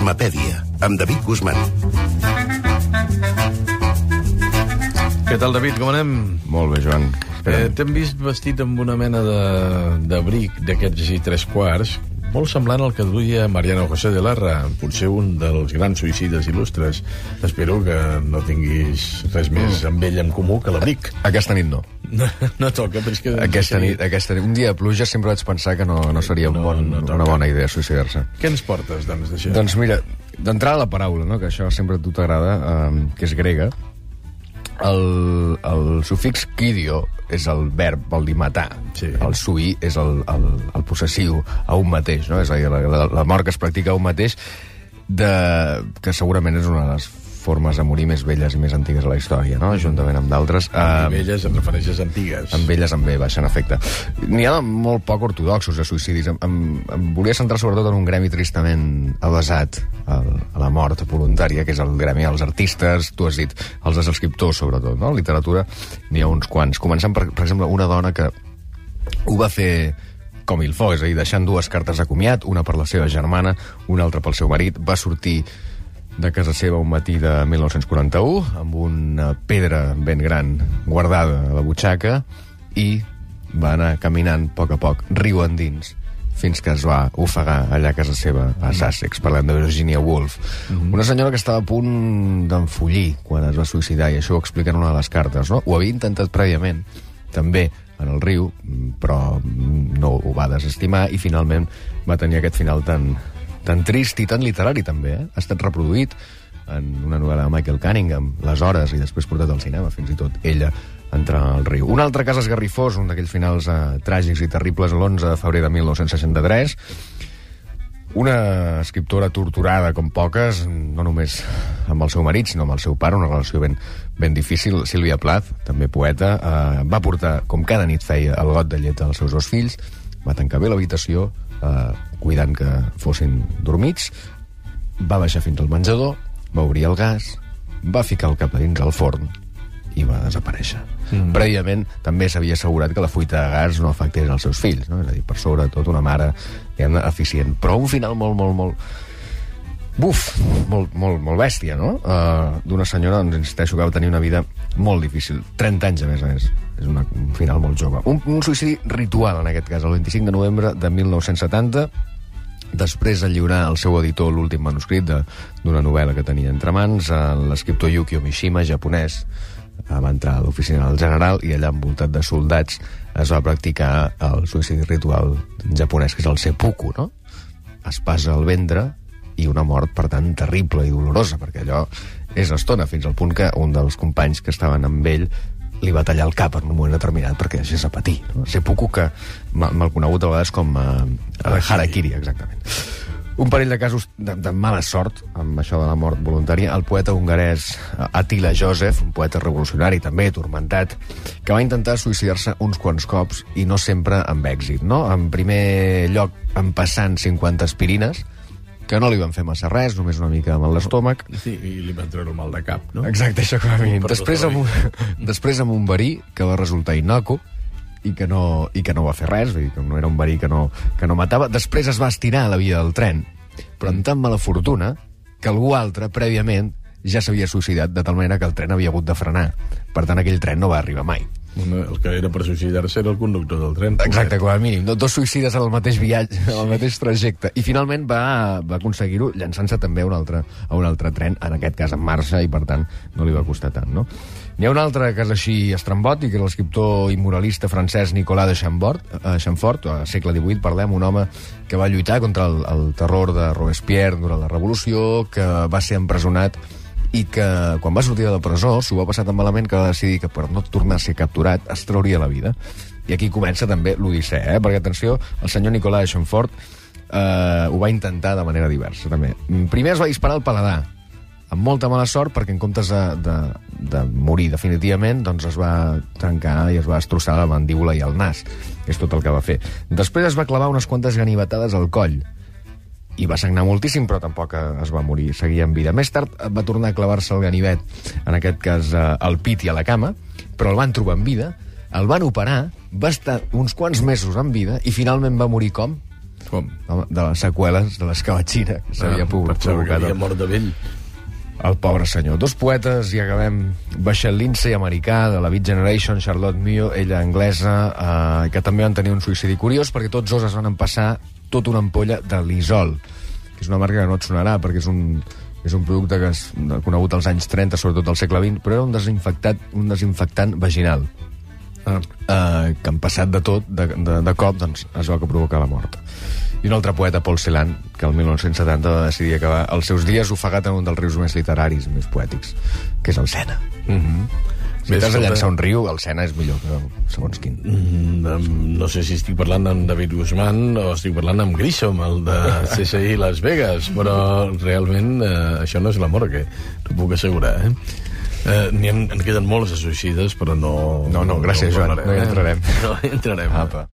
Guzmapèdia, amb David Guzmán. Què tal, David? Com anem? Molt bé, Joan. T'hem vist vestit amb una mena d'abric d'aquests així 3/4, molt semblant al que duia Mariano José de Larra, potser un dels grans suïcides il·lustres. Espero que no tinguis res més amb ell en comú que l'abric. Aquesta nit no. No toca, però és que... Aquesta nit, un dia de pluja, sempre vaig pensar que no seria una bona idea suïcidar-se. Què ens portes, doncs, d'això? Doncs mira, d'entrada la paraula, no? Que això sempre a tu t'agrada, que és grega. El sufix kidio és el verb, vol dir matar. Sí. El suí és el possessiu a un mateix, no? És a dir, la mort que es practica a un mateix, que segurament és una de les formes de morir més velles i més antigues a la història, no? Juntament amb d'altres. Velles em refereixes a antigues. Amb velles, amb B, baixa en efecte. N'hi ha molt poc ortodoxos de suïcidis. Em volia centrar sobretot en un gremi tristament avasat a la mort voluntària, que és el gremi dels artistes, tu has dit, els escriptors, sobretot, no? En literatura n'hi ha uns quants. Començant, per exemple, una dona que ho va fer com il faut, és a dir, deixant 2 cartes de comiat, una per la seva germana, una altra pel seu marit. Va sortir de casa seva un matí de 1941 amb una pedra ben gran guardada a la butxaca i va anar caminant a poc, riu endins, fins que es va ofegar allà a casa seva, a Sussex. Parlem de Virginia Woolf. Una senyora que estava a punt d'enfollir quan es va suïcidar, i això ho explica en una de les cartes, no? Ho havia intentat prèviament, també en el riu, però no ho va desestimar i finalment va tenir aquest final tan trist i tan literari, també. Ha estat reproduït en una novel·la de Michael Cunningham, Les hores, i després portat al cinema, fins i tot ella entrant al riu. Un altre cas esgarrifós, un d'aquells finals tràgics i terribles, l'11 de febrer de 1963. Una escriptora torturada com poques, no només amb el seu marit, sinó amb el seu pare, una relació ben difícil. Sílvia Plath, també poeta, va portar, com cada nit feia, el got de llet als seus 2 fills, va tancar bé l'habitació, cuidant que fossin dormits, va baixar fins al menjador, va obrir el gas, va ficar el cap a dins al forn i va desaparèixer. Prèviament també s'havia assegurat que la fuita de gas no afectés els seus fills, no? És a dir, per sobre tot una mare eficient, però un final molt bèstia, no? D'una senyora, doncs, insisteixo, que va tenir una vida molt difícil, 30 anys a més. És un final molt jove. Un suïcidi ritual, en aquest cas, el 25 de novembre de 1970, després de lliurar al seu editor l'últim manuscrit d'una novel·la que tenia entre mans, l'escriptor Yukio Mishima, japonès, va entrar a l'oficina del general i allà, envoltat de soldats, es va practicar el suïcidi ritual japonès, que és el seppuku, no? Espasa al ventre i una mort, per tant, terrible i dolorosa, perquè allò és estona, fins al punt que un dels companys que estaven amb ell li va tallar el cap en un moment determinat perquè deixés a patir, no? Seppuku, que mal conegut a vegades com harakiri, exactament. Un parell de casos de mala sort amb això de la mort voluntària. El poeta hongarès Attila József, un poeta revolucionari també, turmentat, que va intentar suïcidar-se uns quants cops i no sempre amb èxit, no? En primer lloc, empassant 50 aspirines, que no li van fer massa res, només una mica amb l'estómac. Sí, i li van treure el mal de cap, no? Exacte, això com a mínim. Després amb un verí que va resultar innocu i que no va fer res, vull dir que no era un verí que no matava. Després es va estirar a la via del tren, però amb tan mala fortuna que algú altre, prèviament, ja s'havia suïcidat, de tal manera que el tren havia hagut de frenar. Per tant, aquell tren no va arribar mai. El que era per suïcidar-se era el conductor del tren. Exacte, com a mínim. 2 suïcides en el mateix viatge, en el mateix trajecte. I finalment va aconseguir-ho llançant-se també a un altre tren, en aquest cas en marxa, i per tant no li va costar tant, no? N'hi ha un altre cas així estrambòtic, que és l'escriptor i moralista francès Nicolas de Chamfort, al segle XVIII, parlem, un home que va lluitar contra el terror de Robespierre durant la Revolució, que va ser empresonat i que, quan va sortir de la presó, s'ho va passar tan malament que va decidir que per no tornar a ser capturat es trauria la vida. I aquí comença també l'odissea, perquè, atenció, el senyor Nicolas de Chamfort ho va intentar de manera diversa, també. Primer es va disparar al paladar, amb molta mala sort, perquè en comptes de morir definitivament, doncs es va trencar i es va destrossar la mandíbula i el nas. És tot el que va fer. Després es va clavar unes quantes ganivetades al coll, i va sagnar moltíssim, però tampoc es va morir, seguia en vida. Més tard va tornar a clavar-se el ganivet, en aquest cas al pit i a la cama, però el van trobar en vida, el van operar, va estar uns quants mesos en vida i finalment va morir com? Com? De les seqüeles de l'escabetxina que s'havia provocat. Que havia mort de vell. El pobre senyor. Dos poetes, i acabem. Bashar Lindsay, americà, de la Beat Generation, Charlotte Mio, ella anglesa, que també van tenir un suïcidi curiós, perquè tots dos es van empassar tota una ampolla de Lysol, que és una marca que no et sonarà, perquè és un producte que és conegut als anys 30, sobretot al segle XX, però era un desinfectant vaginal, que han passat de tot, de cop, doncs es veu que provoca la mort. I un altre poeta, Paul Celan, que el 1970 va decidir acabar els seus dies ofegat en un dels rius més literaris, més poètics, que és el Sena. Si t'has de llançar un riu, el Sena és millor que segons quin. No sé si estic parlant amb David Guzmán o estic parlant amb Grisham, el de CSI Las Vegas, però realment això no és l'amor, que t'ho puc assegurar, en queden molts de suïcides, però no... No, gràcies, Joan, no hi entrarem. No hi entrarem. Apa.